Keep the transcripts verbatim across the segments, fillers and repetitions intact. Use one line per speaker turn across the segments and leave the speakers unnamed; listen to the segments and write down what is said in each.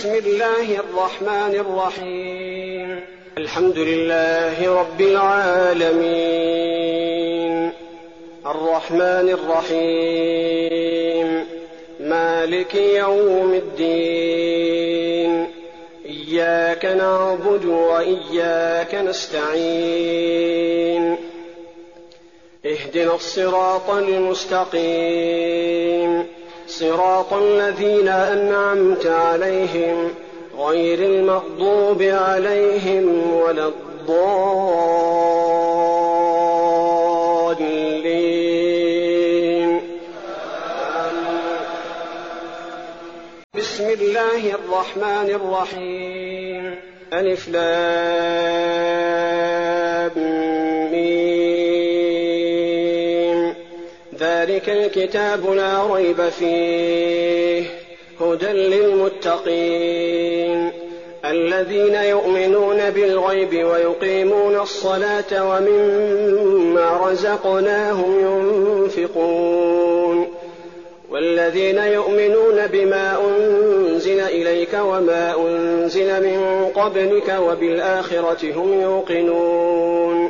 بسم الله الرحمن الرحيم. الحمد لله رب العالمين، الرحمن الرحيم، مالك يوم الدين، إياك نعبد وإياك نستعين، اهدنا الصراط المستقيم، صراط الذين أنعمت عليهم غير المغضوب عليهم ولا الضالين. بسم الله الرحمن الرحيم. ألف لام ميم. ذلك الكتاب لا ريب فيه هدى للمتقين الذين يؤمنون بالغيب ويقيمون الصلاة ومما رزقناهم ينفقون والذين يؤمنون بما أنزل إليك وما أنزل من قبلك وبالآخرة هم يوقنون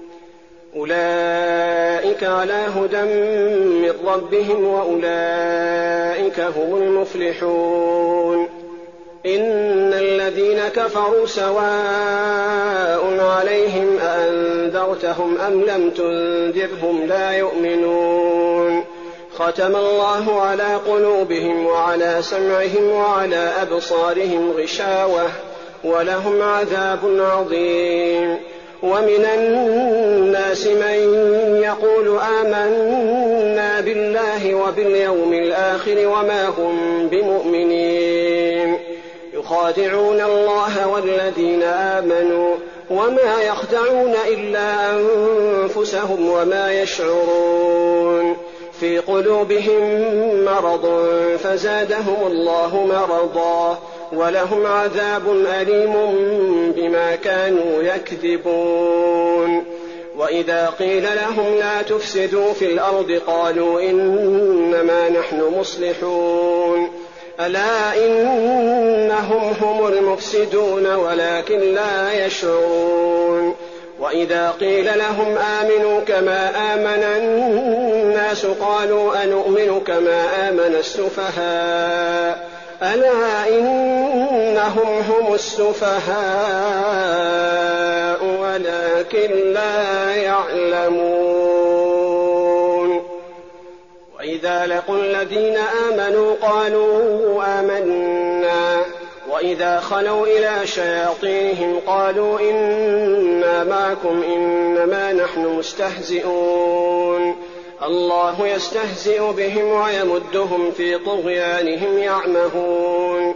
أولئك على هدى من ربهم وأولئك هم المفلحون. إن الذين كفروا سواء عليهم أأنذرتهم أم لم تنذرهم لا يؤمنون. ختم الله على قلوبهم وعلى سمعهم وعلى أبصارهم غشاوة ولهم عذاب عظيم. ومن الناس من يقول آمنا بالله وباليوم الآخر وما هم بمؤمنين يخادعون الله والذين آمنوا وما يخدعون إلا أنفسهم وما يشعرون. في قلوبهم مرض فزادهم الله مرضا ولهم عذاب أليم بما كانوا يكذبون. وإذا قيل لهم لا تفسدوا في الأرض قالوا إنما نحن مصلحون ألا إنهم هم المفسدون ولكن لا يشعرون. وإذا قيل لهم آمنوا كما آمن الناس قالوا أنؤمن كما آمن السفهاء ألا إنهم هم السفهاء ولكن لا يعلمون. وإذا لقوا الذين آمنوا قالوا آمنا وإذا خلوا إلى شياطينهم قالوا إنا معكم إنما نحن مستهزئون. الله يستهزئ بهم ويمدهم في طغيانهم يعمهون.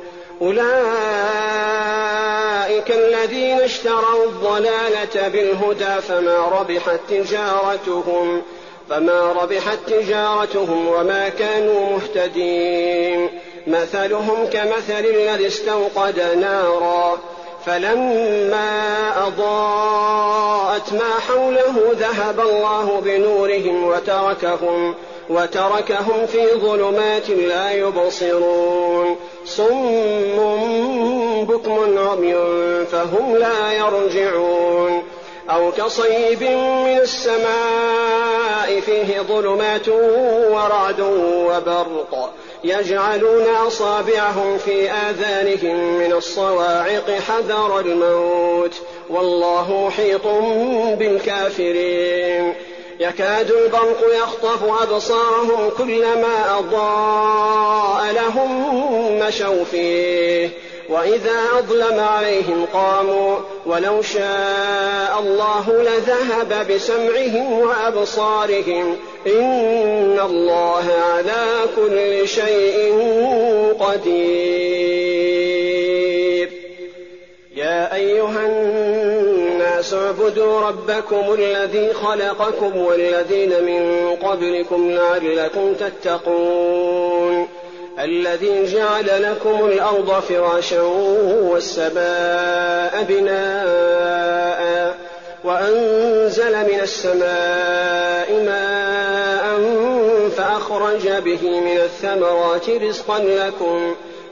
أولئك الذين اشتروا الضلالة بالهدى فما ربحت تجارتهم فما ربحت تجارتهم وما كانوا مهتدين. مثلهم كمثل الذي استوقد نارا فلما أضاءت ما حوله ذهب الله بنورهم وتركهم, وتركهم في ظلمات لا يبصرون. صم بكم عمي فهم لا يرجعون. أو كصيب من السماء فيه ظلمات ورعد وبرق يجعلون أصابعهم في آذانهم من الصواعق حذر الموت والله محيط بالكافرين. يكاد البرق يخطف أبصارهم كلما أضاء لهم مشوا فيه وإذا أظلم عليهم قاموا ولو شاء الله لذهب بسمعهم وأبصارهم إن الله على كل شيء قدير. يا أيها الناس اعبدوا ربكم الذي خلقكم والذين من قبلكم لعلكم تتقون الذي جعل لكم الأرض فراشا والسماء بناء وأنزل من السماء ماء فأخرج به من الثمرات رزقا لكم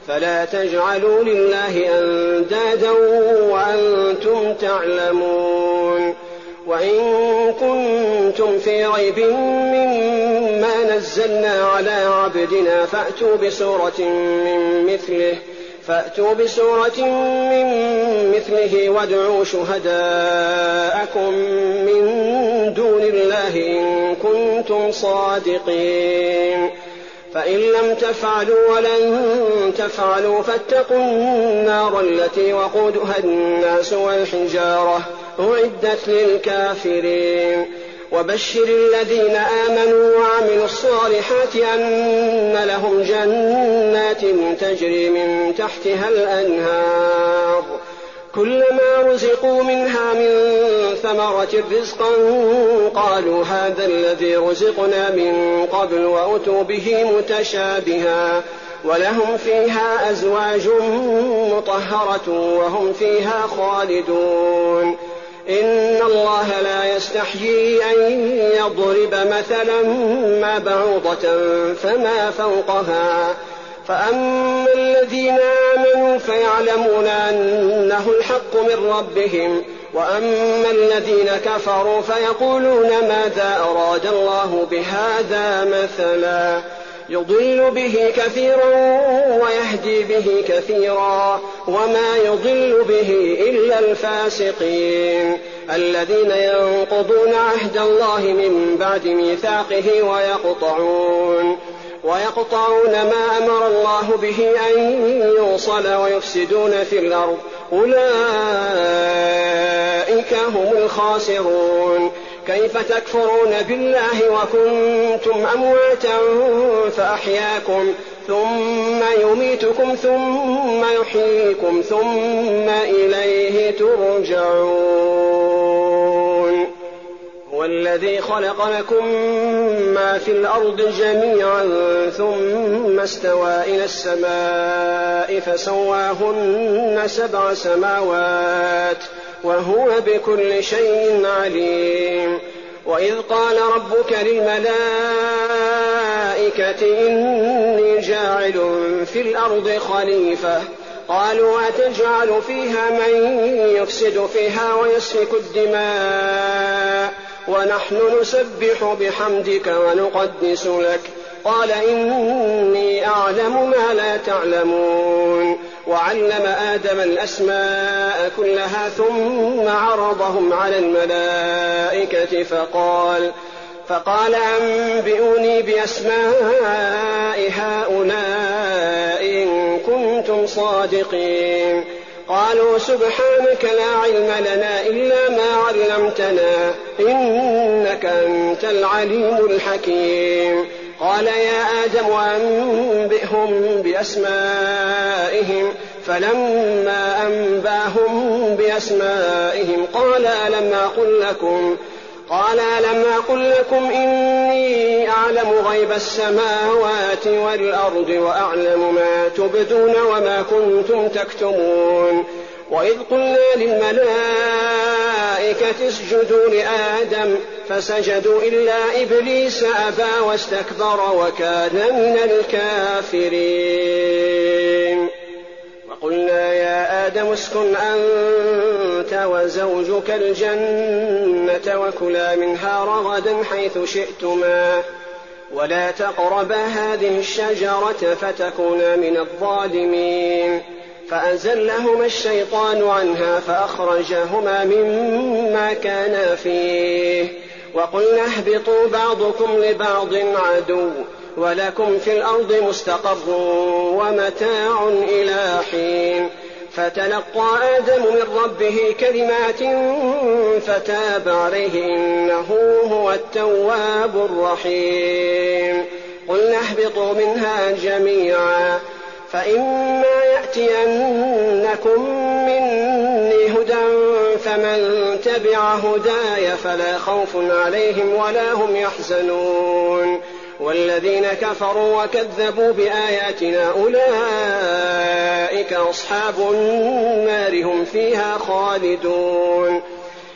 فلا تجعلوا لله أندادا وأنتم تعلمون. وإن كنتم في ريب مما نزلنا على عبدنا فأتوا بسورة من مثله فأتوا بسورة من مثله وادعوا شهداءكم من دون الله إن كنتم صادقين. فإن لم تفعلوا ولن تفعلوا فاتقوا النار التي وقودها الناس والحجارة أعدت للكافرين. وبشر الذين آمنوا وعملوا الصالحات أن لهم جنات تجري من تحتها الأنهار كلما رزقوا منها من ثمرة رزقا قالوا هذا الذي رزقنا من قبل وأتوا به متشابها ولهم فيها أزواج مطهرة وهم فيها خالدون. إن الله لا يستحيي أن يضرب مثلا ما بعوضة فما فوقها فأما الذين آمنوا فيعلمون أنه الحق من ربهم وأما الذين كفروا فيقولون ماذا أراد الله بهذا مثلا يضل به كثيرا ويهدي به كثيرا وما يضل به إلا الفاسقين الذين ينقضون عهد الله من بعد ميثاقه ويقطعون ويقطعون ما أمر الله به أن يوصل ويفسدون في الأرض أولئك هم الخاسرون. كيف تكفرون بالله وكنتم أمواتا فأحياكم ثم يميتكم ثم يحييكم ثم إليه ترجعون. هو الذي خلق لكم ما في الأرض جميعا ثم استوى إلى السماء فسواهن سبع سماوات وهو بكل شيء عليم. وإذ قال ربك للملائكة إني جاعل في الأرض خليفة قالوا أتجعل فيها من يفسد فيها ويسفك الدماء ونحن نسبح بحمدك ونقدس لك قال إني أعلم ما لا تعلمون. وعلم آدم الأسماء كلها ثم عرضهم على الملائكة فقال فقال أنبئوني بأسماء هؤلاء إن كنتم صادقين. قالوا سبحانك لا علم لنا إلا ما علمتنا إنك أنت العليم الحكيم. قال يا آدم أنبئهم بأسمائهم فلما أنباهم بأسمائهم قال ألم أقل لكم قال ألم أقل لكم إني أعلم غيب السماوات والأرض وأعلم ما تبدون وما كنتم تكتمون. وإذ قلنا للملائكة اسجدوا لآدم فسجدوا إلا إبليس أبى واستكبر وكان من الكافرين. وقلنا يا آدم اسكن أنت وزوجك الجنة وكلا منها رغدا حيث شئتما ولا تقربا هذه الشجرة فتكونا من الظالمين. فأزلهما الشيطان عنها فأخرجهما مما كانا فيه وقلنا اهبطوا بعضكم لبعض عدو ولكم في الأرض مستقر ومتاع إلى حين. فتلقى آدم من ربه كلمات فتاب عليه إنه هو التواب الرحيم. قلنا اهبطوا منها جميعا فإما يأتينكم مني هدى فمن تبع هداي فلا خوف عليهم ولا هم يحزنون. والذين كفروا وكذبوا بآياتنا أولئك أصحاب النار هم فيها خالدون.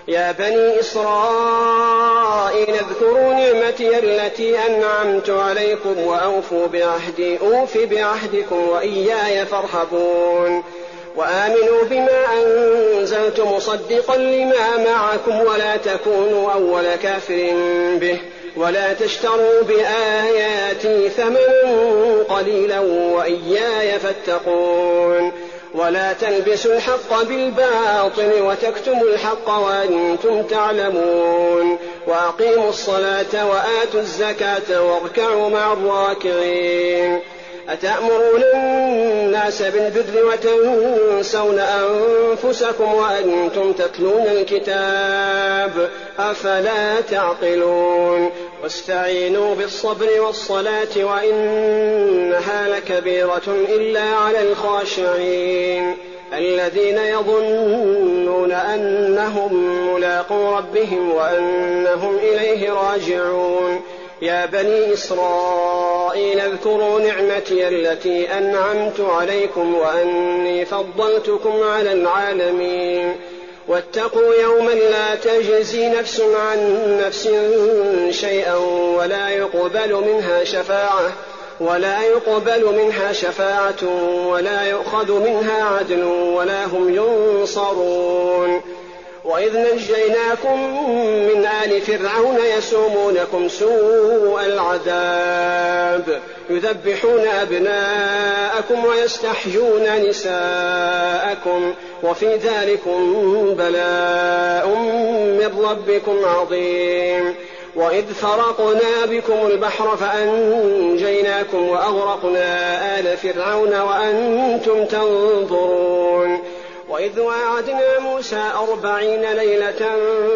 يا بني إسرائيل اذكروا نعمتي التي أنعمت عليكم وأوفوا بعهدي أوف بعهدكم وإياي فارهبون وآمنوا بما أنزلت مصدقا لما معكم ولا تكونوا أول كافر به ولا تشتروا بآياتي ثمنا قليلا وإياي فاتقون ولا تلبسوا الحق بالباطل وتكتموا الحق وأنتم تعلمون وأقيموا الصلاة وآتوا الزكاة واركعوا مع الراكعين أتأمرون الناس بالبر وتنسون أنفسكم وأنتم تتلون الكتاب أفلا تعقلون واستعينوا بالصبر والصلاة وإنها لكبيرة إلا على الخاشعين الذين يظنون أنهم ملاقو ربهم وأنهم إليه راجعون يا بني إسرائيل اذكروا نعمتي التي أنعمت عليكم وأني فضلتكم على العالمين واتقوا يوما لا تجزي نفس عن نفس شيئا ولا يقبل منها شفاعة ولا يقبل منها شفاعة ولا يؤخذ منها عدل ولا هم ينصرون وإذ نجيناكم من آل فرعون يسومونكم سوء العذاب يذبحون أبناءكم ويستحيون نساءكم وفي ذلكم بلاء من ربكم عظيم وإذ فرقنا بكم البحر فأنجيناكم وأغرقنا آل فرعون وأنتم تنظرون وإذ واعدنا موسى أربعين ليلة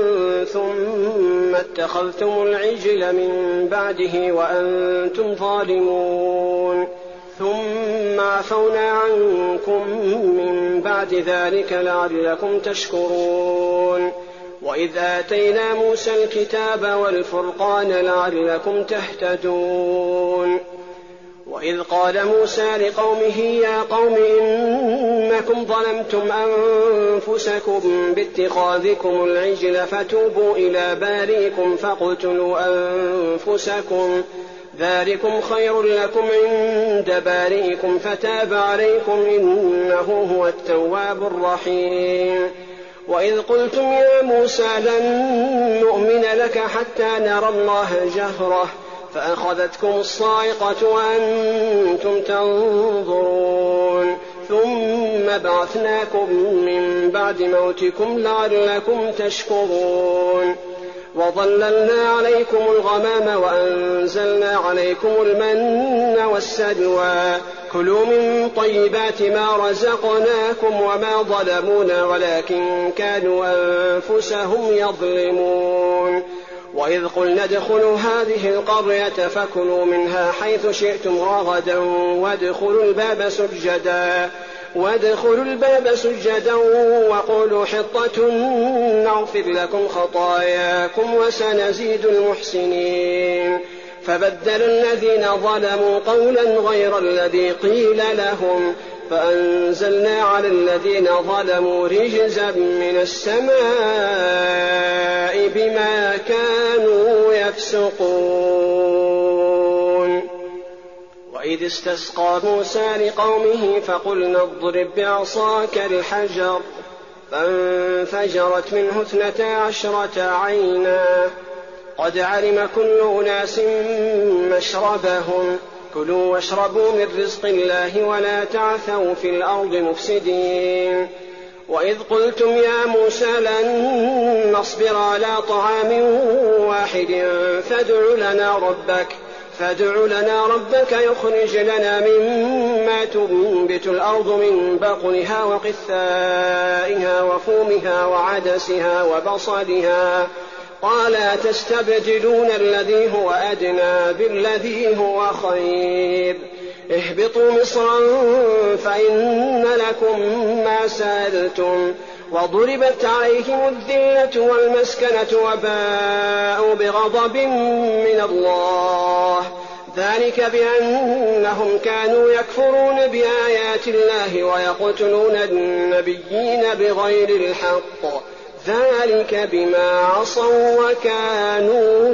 ثم اتخذتم العجل من بعده وأنتم ظالمون ثم عفونا عنكم من بعد ذلك لعلكم تشكرون وإذ آتينا موسى الكتاب والفرقان لعلكم تهتدون وإذ قال موسى لقومه يا قوم إنكم ظلمتم أنفسكم باتخاذكم العجل فتوبوا إلى بارئكم فاقتلوا أنفسكم ذلكم خير لكم عند بارئكم فتاب عليكم إنه هو التواب الرحيم وإذ قلتم يا موسى لن نؤمن لك حتى نرى الله جهرة فأخذتكم الصاعقة وأنتم تنظرون ثم بعثناكم من بعد موتكم لعلكم تشكرون وظللنا عليكم الغمام وأنزلنا عليكم المن والسلوى كلوا من طيبات ما رزقناكم وما ظلمونا ولكن كانوا أنفسهم يظلمون وإذ قلنا ادخلوا هذه القرية فكلوا منها حيث شئتم رغدا وادخلوا الباب سجدا وادخلوا الباب سجدا وقولوا حطة نغفر لكم خطاياكم وسنزيد المحسنين فبدل الذين ظلموا قولا غير الذي قيل لهم فأنزلنا على الذين ظلموا رجزا من السماء بما كانوا يفسقون وإذ استسقى موسى لقومه فقلنا اضرب بعصاك الحجر فانفجرت منه اثنتا عشرة عينا قد علم كل أناس مشربهم كلوا واشربوا من رزق الله ولا تعثوا في الأرض مفسدين وإذ قلتم يا موسى لن نصبر على طعام واحد فادع لنا ربك فادع لنا ربك يخرج لنا مما تنبت الأرض من بقلها وقثائها وفومها وعدسها وبصلها قال تستبدلون الذي هو أدنى بالذي هو خير اهبطوا مصرا فإن لكم ما سألتم وضربت عليهم الذلة والمسكنة وباءوا بغضب من الله ذلك بأنهم كانوا يكفرون بآيات الله ويقتلون النبيين بغير الحق ذلك بما عصوا وكانوا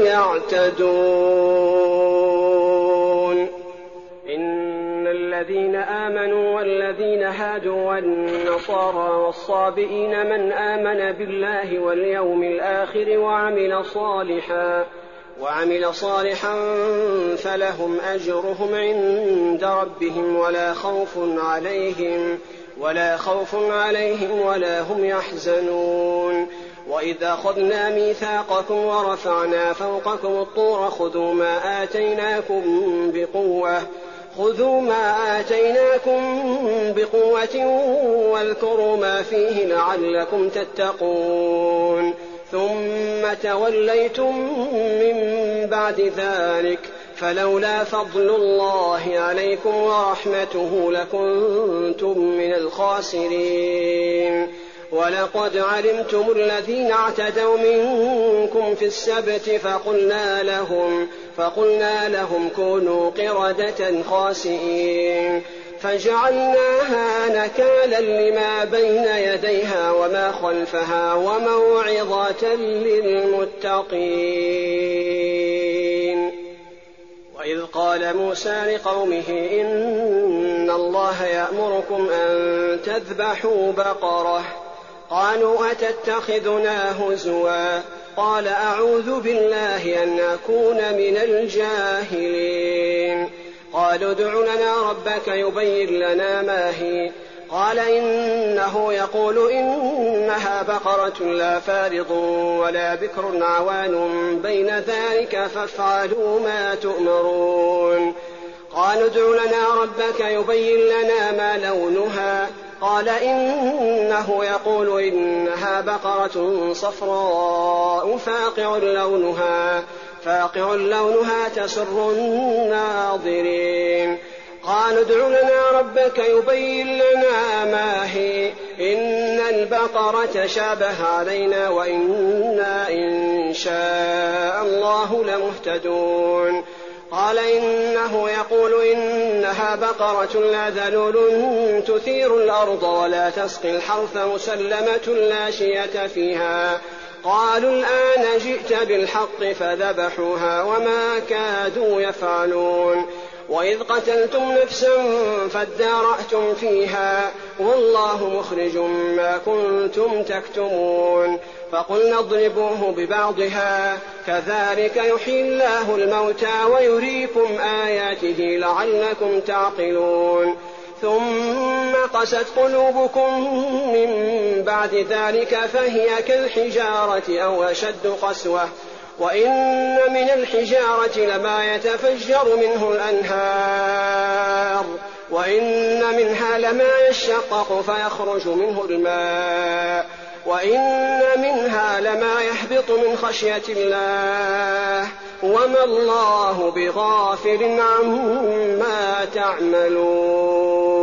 يعتدون. إن الذين آمنوا والذين هادوا والنصارى والصابئين من آمن بالله واليوم الآخر وعمل صالحا وعمل صالحا فلهم أجرهم عند ربهم ولا خوف عليهم ولا خوف عليهم ولا هم يحزنون. وإذا أخذنا ميثاقكم ورفعنا فوقكم الطور خذوا ما آتيناكم بقوة خذوا ما آتيناكم بقوة واذكروا ما فيه لعلكم تتقون. ثم توليتم من بعد ذلك فلولا فضل الله عليكم ورحمته لكنتم من الخاسرين. ولقد علمتم الذين اعتدوا منكم في السبت فقلنا لهم, فقلنا لهم كونوا قردة خاسئين فجعلناها نكالا لما بين يديها وما خلفها وموعظة للمتقين. وإذ قال موسى لقومه إن الله يأمركم أن تذبحوا بقرة قالوا أتتخذنا هزوا قال أعوذ بالله أن أكون من الجاهلين. قالوا ادع لنا ربك يبين لنا ما هي قال إنه يقول إنها بقرة لا فارض ولا بكر عوان بين ذلك فافعلوا ما تؤمرون. قالوا ادع لنا ربك يبين لنا ما لونها قال إنه يقول إنها بقرة صفراء فاقع لونها فاقع لونها تسر الناظرين. قالوا ادع لنا ربك يبين لنا ما هي إن البقرة شابه علينا وإنا إن شاء الله لمهتدون. قال إنه يقول إنها بقرة لا ذلول تثير الأرض ولا تسقي الحرث مسلمة لا شية فيها. قالوا الآن جئت بالحق فذبحوها وما كادوا يفعلون. وإذ قتلتم نفسا فادارأتم فيها والله مخرج ما كنتم تكتمون. فقلنا اضربوه ببعضها كذلك يحيي الله الموتى ويريكم آياته لعلكم تعقلون. ثم قست قلوبكم من بعد ذلك فهي كالحجارة أو أشد قسوة وإن من الحجارة لما يتفجر منه الأنهار وإن منها لما يشقق فيخرج منه الماء وإن منها لما يهبط من خشية الله وما الله بغافل عما تعملون.